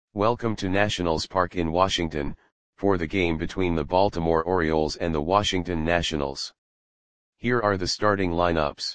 Welcome to Nationals Park in Washington, for the game between the Baltimore Orioles and the Washington Nationals. Here are the starting lineups.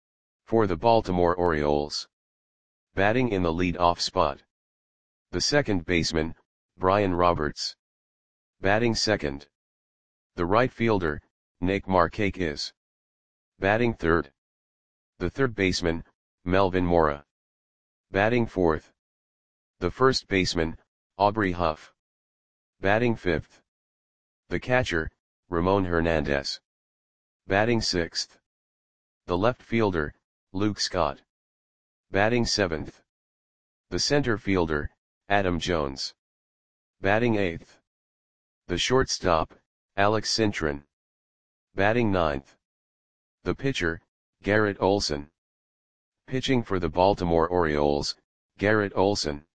For the Baltimore Orioles. Batting in the lead-off spot. The second baseman, Brian Roberts. Batting second. The right fielder, Nick Markakis. Batting third. The third baseman, Melvin Mora. Batting fourth. The first baseman, Aubrey Huff. Batting fifth. The catcher, Ramon Hernandez. Batting sixth. The left fielder, Luke Scott. Batting seventh. The center fielder, Adam Jones. Batting eighth. The shortstop, Alex Cintron. Batting ninth. The pitcher, Garrett Olson. Pitching for the Baltimore Orioles, Garrett Olson.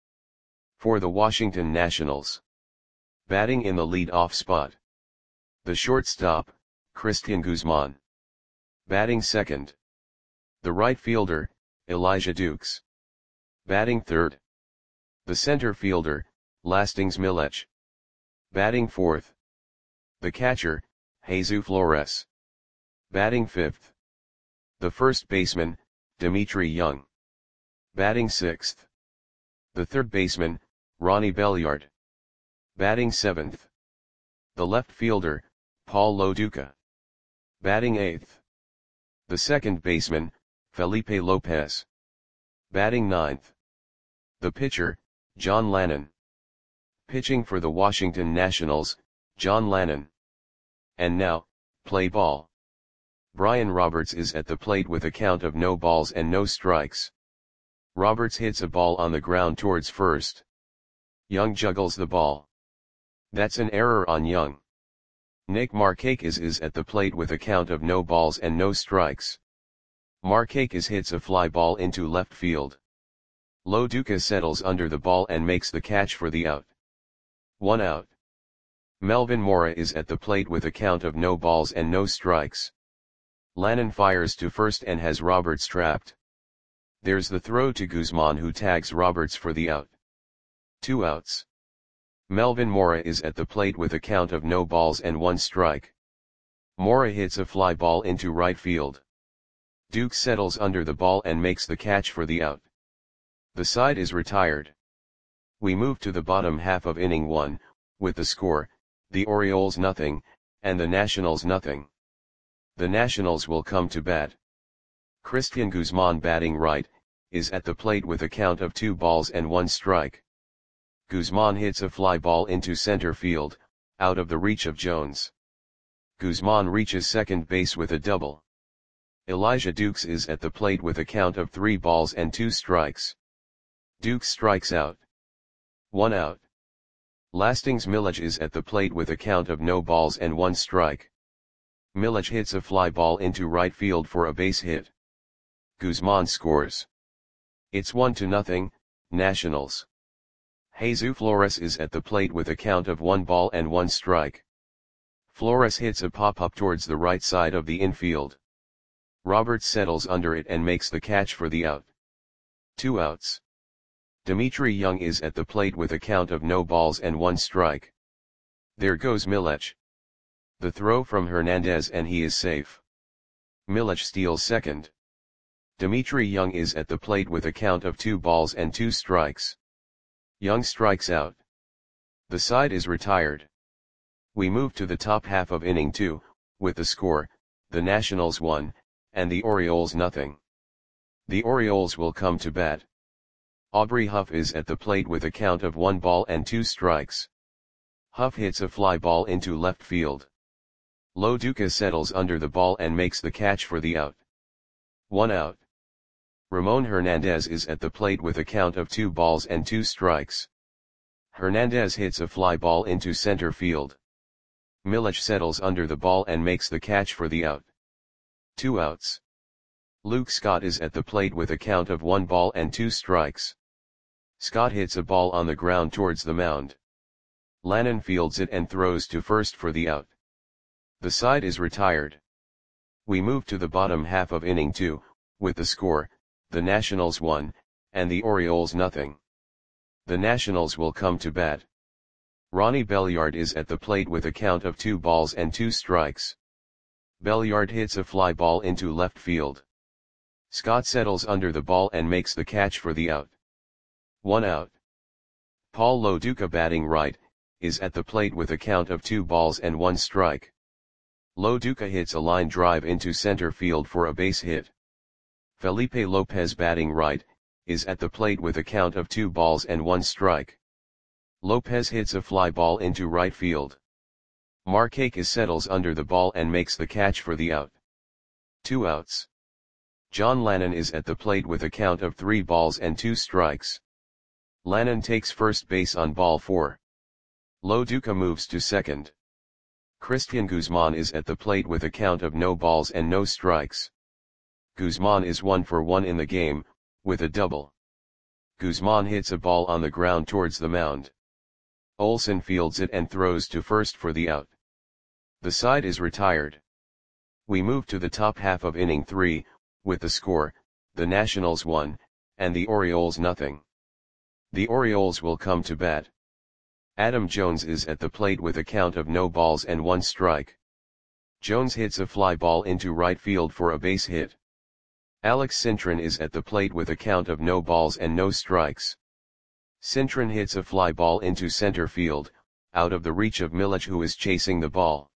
For the Washington Nationals. Batting in the lead-off spot. The shortstop, Cristian Guzman. Batting second. The right fielder, Elijah Dukes. Batting third. The center fielder, Lastings Milech. Batting fourth. The catcher, Jesus Flores. Batting fifth. The first baseman, Dimitri Young. Batting sixth. The third baseman, Ronnie Belliard. Batting seventh. The left fielder, Paul Lo Duca. Batting eighth. The second baseman, Felipe Lopez. Batting ninth. The pitcher, John Lannon. Pitching for the Washington Nationals, John Lannon. And now, play ball. Brian Roberts is at the plate with a count of no balls and no strikes. Roberts hits a ball on the ground towards first. Young juggles the ball. That's an error on Young. Nick Markakis is at the plate with a count of no balls and no strikes. Markakis hits a fly ball into left field. Lo Duca settles under the ball and makes the catch for the out. 1 out. Melvin Mora is at the plate with a count of no balls and no strikes. Lannon fires to first and has Roberts trapped. There's the throw to Guzman, who tags Roberts for the out. 2 outs. Melvin Mora is at the plate with a count of no balls and 1 strike. Mora hits a fly ball into right field. Duke settles under the ball and makes the catch for the out. The side is retired. We move to the bottom half of inning 1, with the score, the Orioles 0, and the Nationals 0. The Nationals will come to bat. Cristian Guzman, batting right, is at the plate with a count of 2 balls and 1 strike. Guzman hits a fly ball into center field, out of the reach of Jones. Guzman reaches second base with a double. Elijah Dukes is at the plate with a count of 3 balls and 2 strikes. Dukes strikes out. 1 out. Lastings Milech is at the plate with a count of no balls and 1 strike. Milech hits a fly ball into right field for a base hit. Guzman scores. It's 1-0, Nationals. Jesus Flores is at the plate with a count of 1 ball and 1 strike. Flores hits a pop-up towards the right side of the infield. Roberts settles under it and makes the catch for the out. 2 outs. Dimitri Young is at the plate with a count of no balls and 1 strike. There goes Milech. The throw from Hernandez and he is safe. Milech steals second. Dimitri Young is at the plate with a count of 2 balls and 2 strikes. Young strikes out. The side is retired. We move to the top half of inning 2, with the score, the Nationals 1, and the Orioles 0. The Orioles will come to bat. Aubrey Huff is at the plate with a count of 1 ball and 2 strikes. Huff hits a fly ball into left field. Lo Duca settles under the ball and makes the catch for the out. 1 out. Ramon Hernandez is at the plate with a count of 2 balls and 2 strikes. Hernandez hits a fly ball into center field. Milech settles under the ball and makes the catch for the out. 2 outs. Luke Scott is at the plate with a count of 1 ball and 2 strikes. Scott hits a ball on the ground towards the mound. Lannon fields it and throws to first for the out. The side is retired. We move to the bottom half of inning 2, with the score, the Nationals 1, and the Orioles 0. The Nationals will come to bat. Ronnie Belliard is at the plate with a count of 2 balls and 2 strikes. Belliard hits a fly ball into left field. Scott settles under the ball and makes the catch for the out. 1 out. Paul Lo Duca, batting right, is at the plate with a count of 2 balls and 1 strike. Lo Duca hits a line drive into center field for a base hit. Felipe Lopez, batting right, is at the plate with a count of 2 balls and 1 strike. Lopez hits a fly ball into right field. Markakis settles under the ball and makes the catch for the out. 2 outs. John Lannon is at the plate with a count of 3 balls and 2 strikes. Lannon takes first base on ball 4. Lo Duca moves to second. Christian Guzman is at the plate with a count of no balls and no strikes. Guzman is 1 for 1 in the game, with a double. Guzman hits a ball on the ground towards the mound. Olson fields it and throws to first for the out. The side is retired. We move to the top half of inning 3, with the score, the Nationals 1, and the Orioles nothing. The Orioles will come to bat. Adam Jones is at the plate with a count of no balls and 1 strike. Jones hits a fly ball into right field for a base hit. Alex Cintron is at the plate with a count of no balls and no strikes. Cintron hits a fly ball into center field, out of the reach of Milich, who is chasing the ball.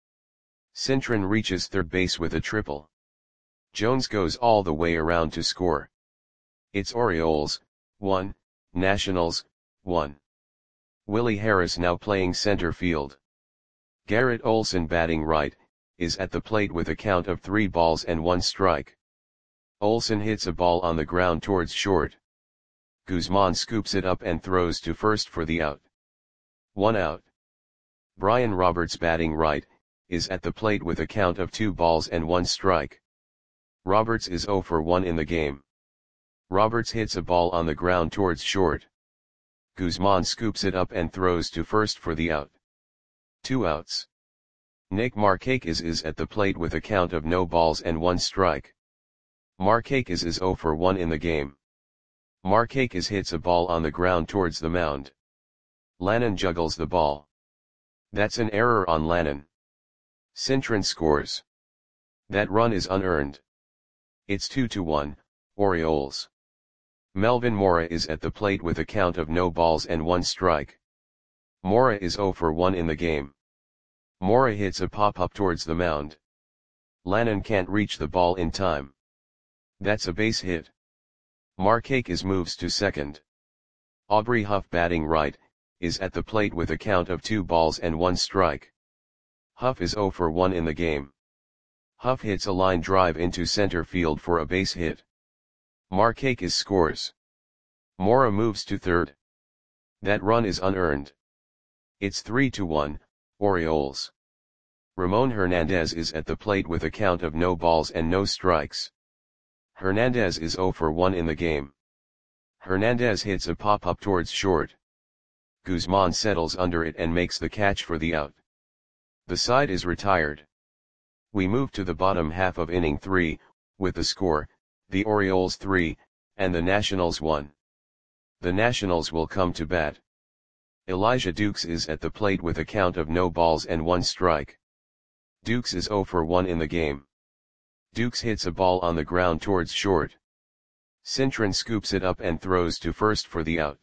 Cintron reaches third base with a triple. Jones goes all the way around to score. It's Orioles, 1, Nationals, 1. Willie Harris now playing center field. Garrett Olson, batting right, is at the plate with a count of 3 balls and 1 strike. Olson hits a ball on the ground towards short. Guzman scoops it up and throws to first for the out. 1 out. Brian Roberts, batting right, is at the plate with a count of 2 balls and 1 strike. Roberts is 0 for 1 in the game. Roberts hits a ball on the ground towards short. Guzman scoops it up and throws to first for the out. 2 outs. Nick Markakis is at the plate with a count of no balls and 1 strike. Markakis is 0 for 1 in the game. Markakis hits a ball on the ground towards the mound. Lannon juggles the ball. That's an error on Lannon. Cintron scores. That run is unearned. It's 2-1, Orioles. Melvin Mora is at the plate with a count of no balls and 1 strike. Mora is 0 for 1 in the game. Mora hits a pop-up towards the mound. Lannon can't reach the ball in time. That's a base hit. Markakis moves to second. Aubrey Huff, batting right, is at the plate with a count of 2 balls and 1 strike. Huff is 0 for 1 in the game. Huff hits a line drive into center field for a base hit. Markakis scores. Mora moves to third. That run is unearned. It's 3-1, Orioles. Ramon Hernandez is at the plate with a count of no balls and no strikes. Hernandez is 0 for 1 in the game. Hernandez hits a pop-up towards short. Guzman settles under it and makes the catch for the out. The side is retired. We move to the bottom half of inning 3, with the score, the Orioles 3, and the Nationals 1. The Nationals will come to bat. Elijah Dukes is at the plate with a count of no balls and 1 strike. Dukes is 0 for 1 in the game. Dukes hits a ball on the ground towards short. Cintron scoops it up and throws to first for the out.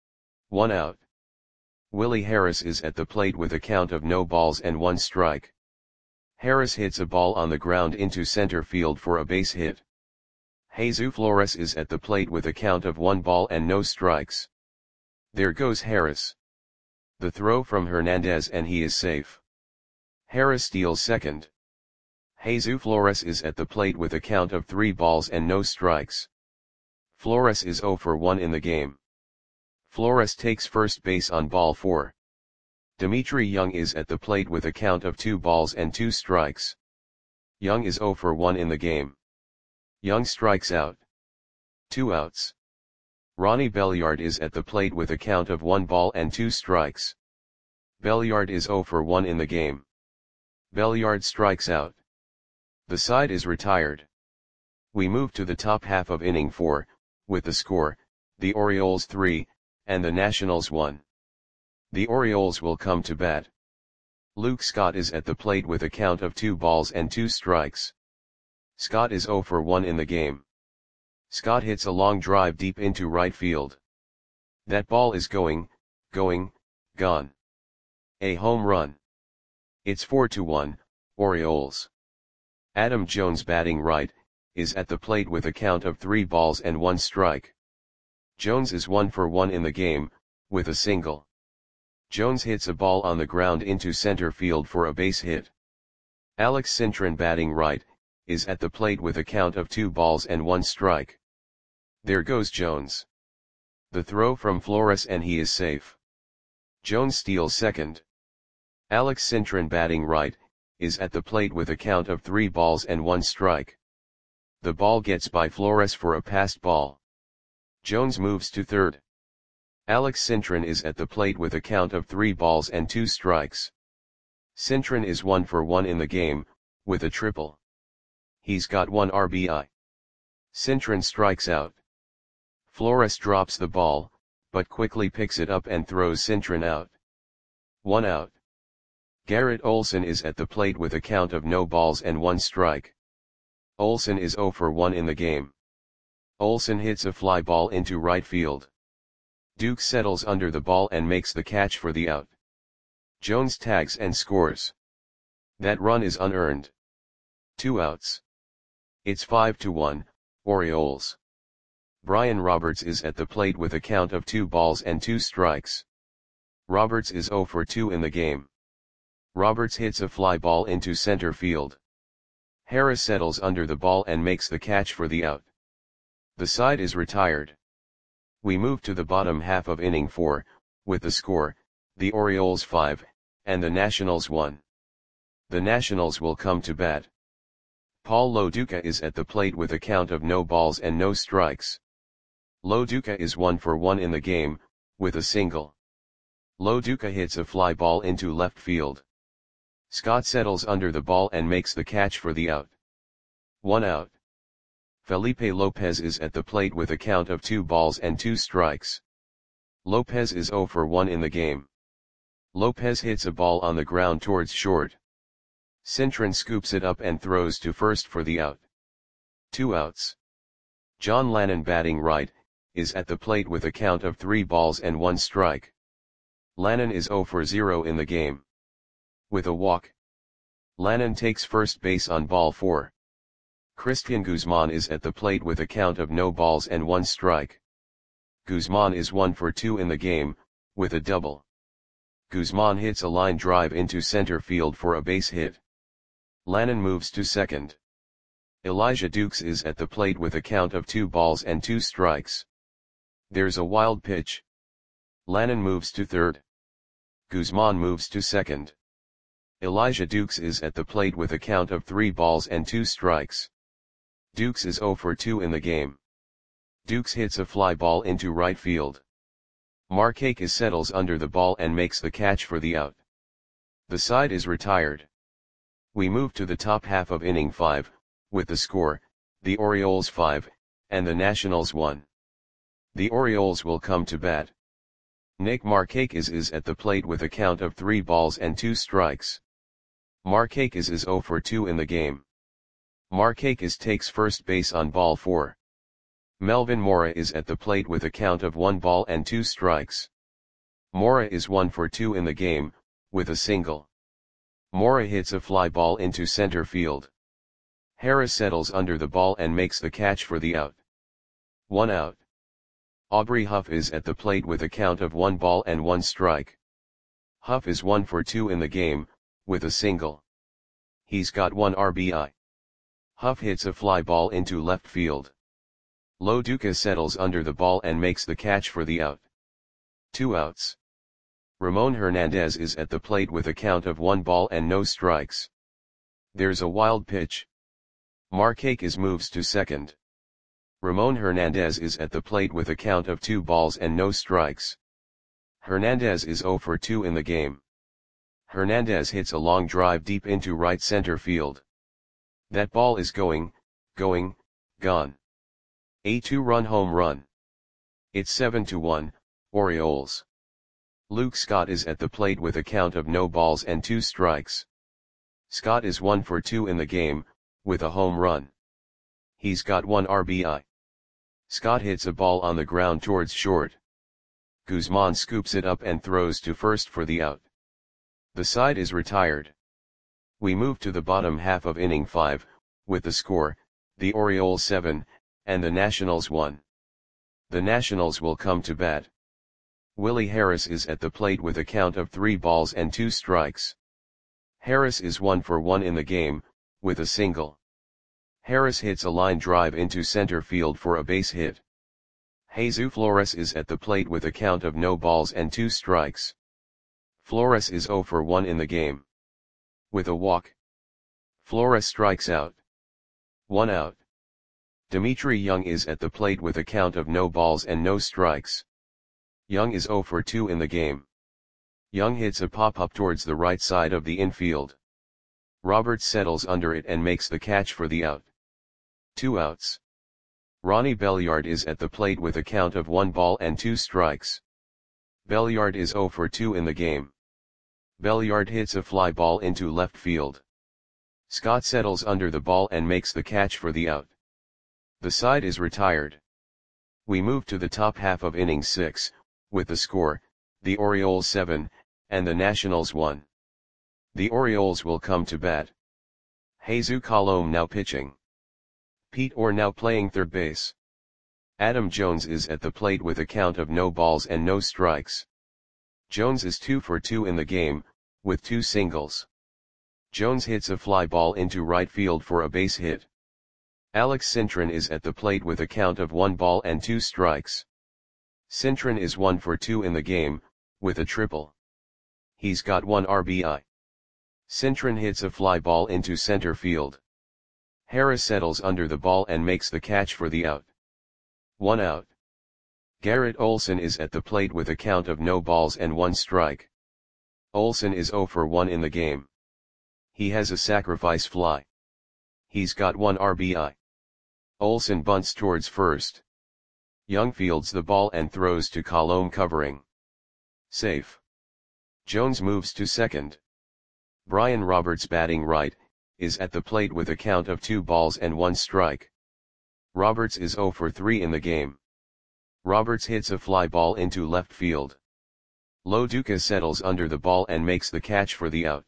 1 out. Willie Harris is at the plate with a count of no balls and 1 strike. Harris hits a ball on the ground into center field for a base hit. Jesus Flores is at the plate with a count of 1 ball and no strikes. There goes Harris. The throw from Hernandez and he is safe. Harris steals second. Jesus Flores is at the plate with a count of 3 balls and no strikes. Flores is 0 for 1 in the game. Flores takes first base on ball 4. Dimitri Young is at the plate with a count of 2 balls and 2 strikes. Young is 0 for 1 in the game. Young strikes out. 2 outs. Ronnie Belliard is at the plate with a count of 1 ball and 2 strikes. Belliard is 0 for 1 in the game. Belliard strikes out. The side is retired. We move to the top half of inning 4, with the score, the Orioles 3, and the Nationals won. The Orioles will come to bat. Luke Scott is at the plate with a count of 2 balls and 2 strikes. Scott is 0 for 1 in the game. Scott hits a long drive deep into right field. That ball is going, gone. A home run. It's 4-1, Orioles. Adam Jones, batting right, is at the plate with a count of 3 balls and 1 strike. Jones is 1 for 1 in the game, with a single. Jones hits a ball on the ground into center field for a base hit. Alex Cintron, batting right, is at the plate with a count of 2 balls and 1 strike. There goes Jones. The throw from Flores and he is safe. Jones steals second. Alex Cintron, batting right, is at the plate with a count of 3 balls and 1 strike. The ball gets by Flores for a passed ball. Jones moves to third. Alex Cintron is at the plate with a count of 3 balls and 2 strikes. Cintron is 1 for 1 in the game, with a triple. He's got 1 RBI. Cintron strikes out. Flores drops the ball, but quickly picks it up and throws Cintron out. 1 out. Garrett Olson is at the plate with a count of no balls and 1 strike. Olson is 0 for 1 in the game. Olson hits a fly ball into right field. Duke settles under the ball and makes the catch for the out. Jones tags and scores. That run is unearned. 2 outs. It's 5-1, Orioles. Brian Roberts is at the plate with a count of 2 balls and 2 strikes. Roberts is 0 for 2 in the game. Roberts hits a fly ball into center field. Harris settles under the ball and makes the catch for the out. The side is retired. We move to the bottom half of inning 4, with the score, the Orioles 5, and the Nationals 1. The Nationals will come to bat. Paul Lo Duca is at the plate with a count of no balls and no strikes. Lo Duca is 1 for 1 in the game, with a single. Lo Duca hits a fly ball into left field. Scott settles under the ball and makes the catch for the out. 1 out. Felipe Lopez is at the plate with a count of 2 balls and 2 strikes. Lopez is 0 for 1 in the game. Lopez hits a ball on the ground towards short. Cintron scoops it up and throws to first for the out. 2 outs. John Lannon, batting right, is at the plate with a count of 3 balls and 1 strike. Lannon is 0 for 0 in the game. With a walk. Lannon takes first base on ball 4. Christian Guzman is at the plate with a count of no balls and 1 strike. Guzman is 1 for 2 in the game, with a double. Guzman hits a line drive into center field for a base hit. Lannon moves to second. Elijah Dukes is at the plate with a count of 2 balls and 2 strikes. There's a wild pitch. Lannon moves to third. Guzman moves to second. Elijah Dukes is at the plate with a count of 3 balls and 2 strikes. Dukes is 0 for 2 in the game. Dukes hits a fly ball into right field. Markakis settles under the ball and makes the catch for the out. The side is retired. We move to the top half of inning 5, with the score, the Orioles 5, and the Nationals 1. The Orioles will come to bat. Nick Markakis is at the plate with a count of 3 balls and 2 strikes. Markakis is 0 for 2 in the game. Markakis takes first base on ball 4. Melvin Mora is at the plate with a count of 1 ball and 2 strikes. Mora is 1 for 2 in the game, with a single. Mora hits a fly ball into center field. Harris settles under the ball and makes the catch for the out. 1 out. Aubrey Huff is at the plate with a count of 1 ball and 1 strike. Huff is 1 for 2 in the game, with a single. He's got 1 RBI. Huff hits a fly ball into left field. Lo Duca settles under the ball and makes the catch for the out. 2 outs. Ramon Hernandez is at the plate with a count of 1 ball and no strikes. There's a wild pitch. Markakis moves to second. Ramon Hernandez is at the plate with a count of 2 balls and no strikes. Hernandez is 0 for 2 in the game. Hernandez hits a long drive deep into right center field. That ball is going, gone. A 2-run home run. It's 7-1, Orioles. Luke Scott is at the plate with a count of no balls and 2 strikes. Scott is 1 for 2 in the game, with a home run. He's got 1 RBI. Scott hits a ball on the ground towards short. Guzman scoops it up and throws to first for the out. The side is retired. We move to the bottom half of inning 5, with the score, the Orioles 7, and the Nationals 1. The Nationals will come to bat. Willie Harris is at the plate with a count of 3 balls and 2 strikes. Harris is 1 for 1 in the game, with a single. Harris hits a line drive into center field for a base hit. Jesus Flores is at the plate with a count of no balls and 2 strikes. Flores is 0 for 1 in the game. With a walk, Flores strikes out. 1 out. Dimitri Young is at the plate with a count of no balls and no strikes. Young is 0 for 2 in the game. Young hits a pop-up towards the right side of the infield. Roberts settles under it and makes the catch for the out. 2 outs. Ronnie Belliard is at the plate with a count of 1 ball and 2 strikes. Belliard is 0 for 2 in the game. Belliard hits a fly ball into left field. Scott settles under the ball and makes the catch for the out. The side is retired. We move to the top half of inning 6, with the score, the Orioles 7, and the Nationals 1. The Orioles will come to bat. Jesus Colome now pitching. Pete Orr now playing third base. Adam Jones is at the plate with a count of no balls and no strikes. Jones is 2 for 2 in the game, with 2 singles. Jones hits a fly ball into right field for a base hit. Alex Cintron is at the plate with a count of 1 ball and 2 strikes. Cintron is 1 for 2 in the game, with a triple. He's got 1 RBI. Cintron hits a fly ball into center field. Harris settles under the ball and makes the catch for the out. 1 out. Garrett Olson is at the plate with a count of no balls and 1 strike. Olson is 0 for 1 in the game. He has a sacrifice fly. He's got 1 RBI. Olson bunts towards first. Young fields the ball and throws to Colome covering. Safe. Jones moves to second. Brian Roberts batting right, is at the plate with a count of 2 balls and 1 strike. Roberts is 0 for 3 in the game. Roberts hits a fly ball into left field. Lo Duca settles under the ball and makes the catch for the out.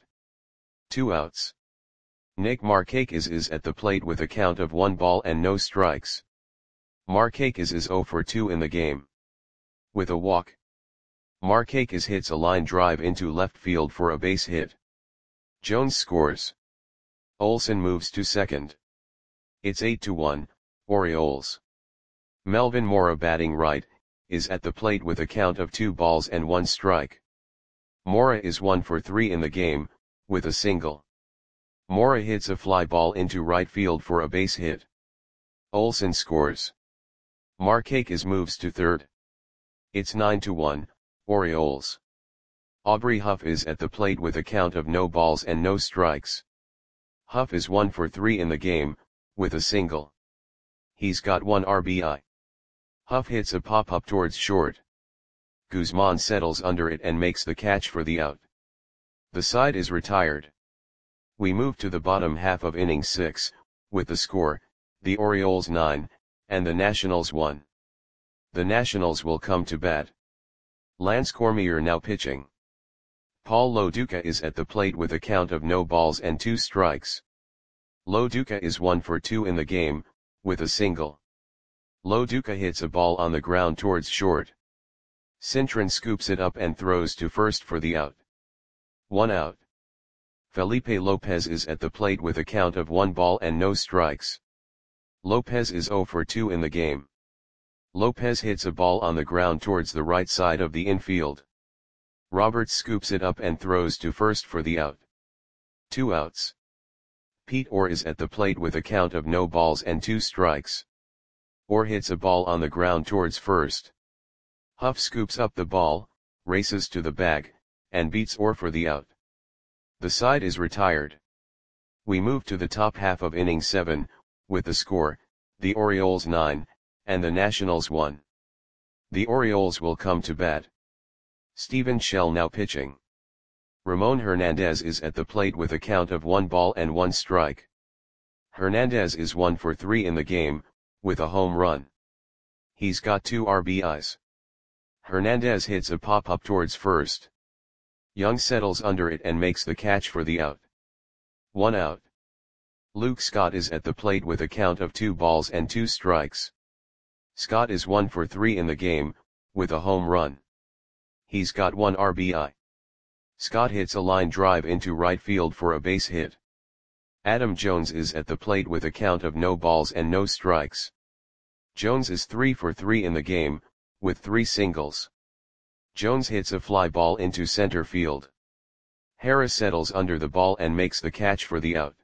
2 outs. Nick Markakis is at the plate with a count of 1 ball and no strikes. Markakis is 0 for 2 in the game. With a walk, Markakis hits a line drive into left field for a base hit. Jones scores. Olson moves to second. It's 8-1, Orioles. Melvin Mora batting right, is at the plate with a count of 2 balls and 1 strike. Mora is 1 for 3 in the game, with a single. Mora hits a fly ball into right field for a base hit. Olson scores. Markakis moves to third. It's 9-1, Orioles. Aubrey Huff is at the plate with a count of no balls and no strikes. Huff is 1 for 3 in the game, with a single. He's got 1 RBI. Huff hits a pop-up towards short. Guzman settles under it and makes the catch for the out. The side is retired. We move to the bottom half of inning 6, with the score, the Orioles 9, and the Nationals 1. The Nationals will come to bat. Lance Cormier now pitching. Paul Lo Duca is at the plate with a count of no balls and 2 strikes. Lo Duca is 1 for 2 in the game, with a single. Lo Duca hits a ball on the ground towards short. Cintron scoops it up and throws to first for the out. 1 out. Felipe Lopez is at the plate with a count of 1 ball and no strikes. Lopez is 0 for 2 in the game. Lopez hits a ball on the ground towards the right side of the infield. Roberts scoops it up and throws to first for the out. 2 outs. Pete Orr is at the plate with a count of no balls and 2 strikes. Orr hits a ball on the ground towards first. Huff scoops up the ball, races to the bag, and beats Orr for the out. The side is retired. We move to the top half of inning 7, with the score, the Orioles 9, and the Nationals 1. The Orioles will come to bat. Steven Shell now pitching. Ramon Hernandez is at the plate with a count of 1 ball and 1 strike. Hernandez is 1 for 3 in the game, with a home run. He's got 2 RBIs. Hernandez hits a pop-up towards first. Young settles under it and makes the catch for the out. 1 out. Luke Scott is at the plate with a count of 2 balls and 2 strikes. Scott is 1 for 3 in the game, with a home run. He's got 1 RBI. Scott hits a line drive into right field for a base hit. Adam Jones is at the plate with a count of no balls and no strikes. Jones is 3 for 3 in the game, with 3 singles. Jones hits a fly ball into center field. Harris settles under the ball and makes the catch for the out.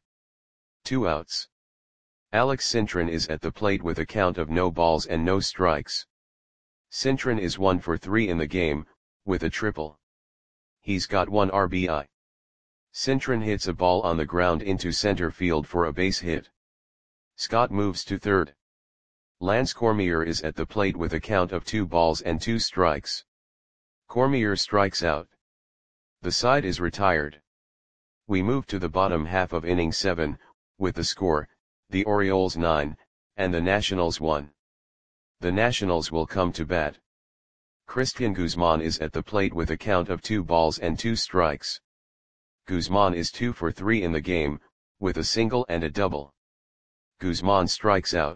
2 outs. Alex Cintron is at the plate with a count of no balls and no strikes. Cintron is 1 for 3 in the game, with a triple. He's got 1 RBI. Cintron hits a ball on the ground into center field for a base hit. Scott moves to third. Lance Cormier is at the plate with a count of 2 balls and 2 strikes. Cormier strikes out. The side is retired. We move to the bottom half of inning 7, with the score, the Orioles 9, and the Nationals 1. The Nationals will come to bat. Christian Guzman is at the plate with a count of 2 balls and 2 strikes. Guzman is 2 for 3 in the game, with a single and a double. Guzman strikes out.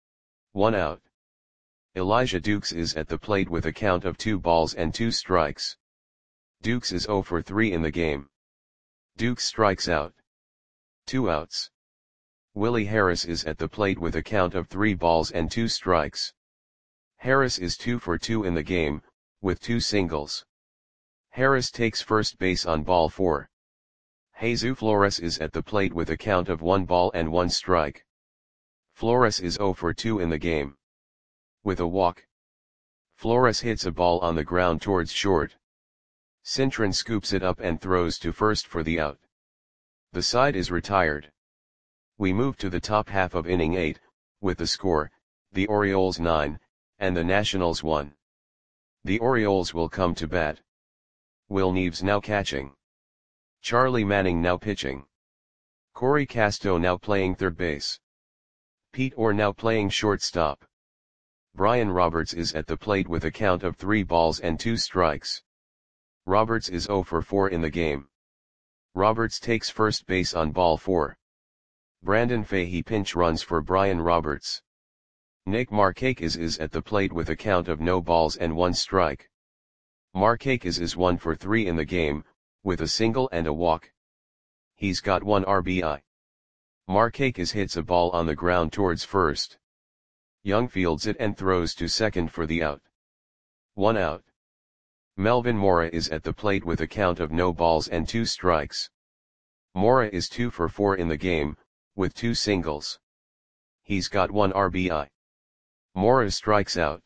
1 out. Elijah Dukes is at the plate with a count of 2 balls and 2 strikes. Dukes is 0 for 3 in the game. Dukes strikes out. 2 outs. Willie Harris is at the plate with a count of 3 balls and 2 strikes. Harris is 2 for 2 in the game, with 2 singles. Harris takes first base on ball 4. Jesus Flores is at the plate with a count of 1 ball and 1 strike. Flores is 0 for 2 in the game. With a walk. Flores hits a ball on the ground towards short. Cintron scoops it up and throws to first for the out. The side is retired. We move to the top half of inning 8, with the score, the Orioles 9, and the Nationals 1. The Orioles will come to bat. Will Neves now catching. Charlie Manning now pitching. Corey Casto now playing third base. Pete Orr now playing shortstop. Brian Roberts is at the plate with a count of 3 balls and 2 strikes. Roberts is 0 for 4 in the game. Roberts takes first base on ball 4. Brandon Fahey pinch runs for Brian Roberts. Nick Markakis is at the plate with a count of no balls and 1 strike. Markakis is 1 for 3 in the game, with a single and a walk. He's got 1 RBI. Markakis hits a ball on the ground towards first. Young fields it and throws to second for the out. 1 out. Melvin Mora is at the plate with a count of no balls and 2 strikes. Mora is 2 for 4 in the game, with 2 singles. He's got 1 RBI. Mora strikes out.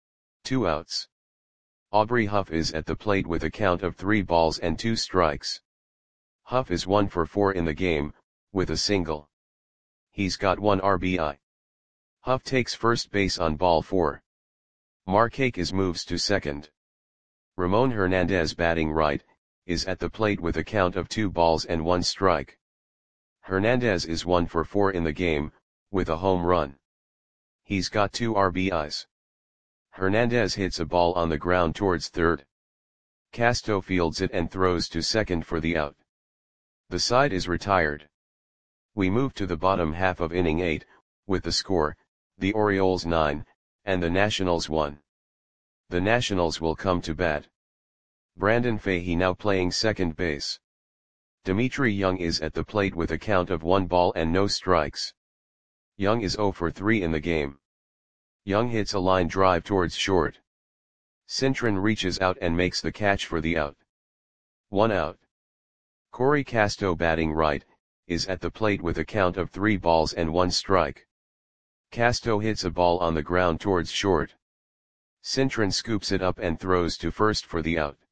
2 outs. Aubrey Huff is at the plate with a count of 3 balls and 2 strikes. Huff is 1 for 4 in the game, with a single. He's got 1 RBI. Huff takes first base on ball 4. Markakis moves to second. Ramon Hernandez batting right, is at the plate with a count of 2 balls and 1 strike. Hernandez is 1 for 4 in the game, with a home run. He's got 2 RBIs. Hernandez hits a ball on the ground towards third. Casto fields it and throws to second for the out. The side is retired. We move to the bottom half of inning 8, with the score, the Orioles 9, and the Nationals 1. The Nationals will come to bat. Brandon Fahey now playing second base. Dimitri Young is at the plate with a count of 1 ball and no strikes. Young is 0 for 3 in the game. Young hits a line drive towards short. Cintron reaches out and makes the catch for the out. 1 out. Corey Casto batting right, is at the plate with a count of 3 balls and 1 strike. Casto hits a ball on the ground towards short. Cintron scoops it up and throws to first for the out.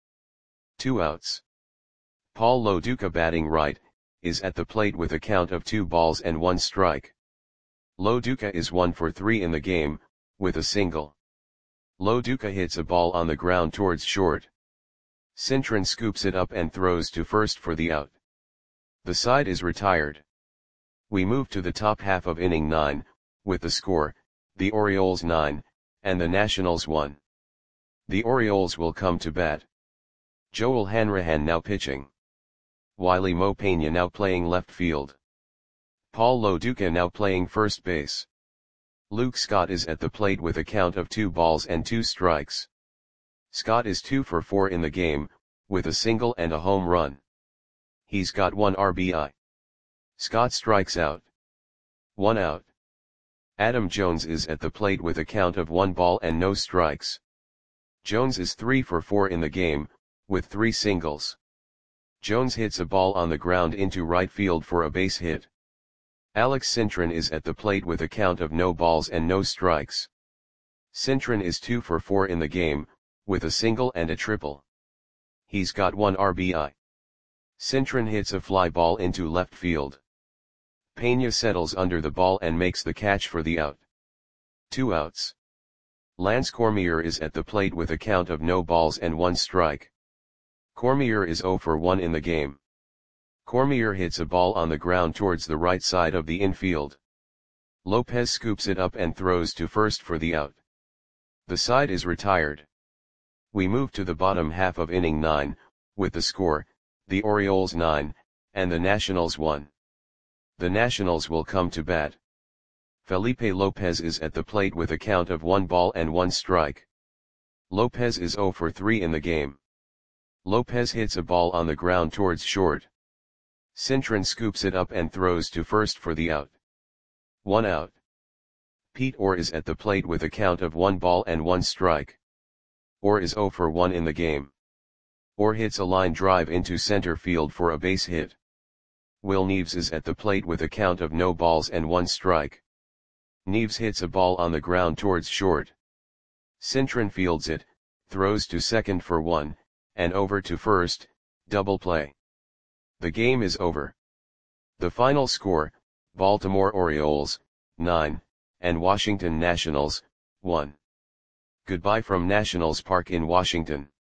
2 outs. Paul Lo Duca batting right, is at the plate with a count of 2 balls and 1 strike. Lo Duca is 1 for 3 in the game, with a single. Lo Duca hits a ball on the ground towards short. Cintron scoops it up and throws to first for the out. The side is retired. We move to the top half of inning 9, with the score, the Orioles 9, and the Nationals 1. The Orioles will come to bat. Joel Hanrahan now pitching. Wily Mo Peña now playing left field. Paul Lo Duca now playing first base. Luke Scott is at the plate with a count of 2 balls and 2 strikes. Scott is 2 for 4 in the game, with a single and a home run. He's got 1 RBI. Scott strikes out. 1 out. Adam Jones is at the plate with a count of 1 ball and no strikes. Jones is 3 for 4 in the game, with 3 singles. Jones hits a ball on the ground into right field for a base hit. Alex Cintron is at the plate with a count of no balls and no strikes. Cintron is 2 for 4 in the game, with a single and a triple. He's got 1 RBI. Cintron hits a fly ball into left field. Peña settles under the ball and makes the catch for the out. 2 outs. Lance Cormier is at the plate with a count of no balls and 1 strike. Cormier is 0 for 1 in the game. Cormier hits a ball on the ground towards the right side of the infield. Lopez scoops it up and throws to first for the out. The side is retired. We move to the bottom half of inning 9, with the score, the Orioles 9, and the Nationals 1. The Nationals will come to bat. Felipe Lopez is at the plate with a count of 1 ball and 1 strike. Lopez is 0 for 3 in the game. Lopez hits a ball on the ground towards short. Cintron scoops it up and throws to first for the out. 1 out. Pete Orr is at the plate with a count of 1 ball and 1 strike. Orr is 0 for 1 in the game. Orr hits a line drive into center field for a base hit. Will Neves is at the plate with a count of no balls and 1 strike. Neves hits a ball on the ground towards short. Cintron fields it, throws to second for 1, and over to first, double play. The game is over. The final score, Baltimore Orioles, 9, and Washington Nationals, 1. Goodbye from Nationals Park in Washington.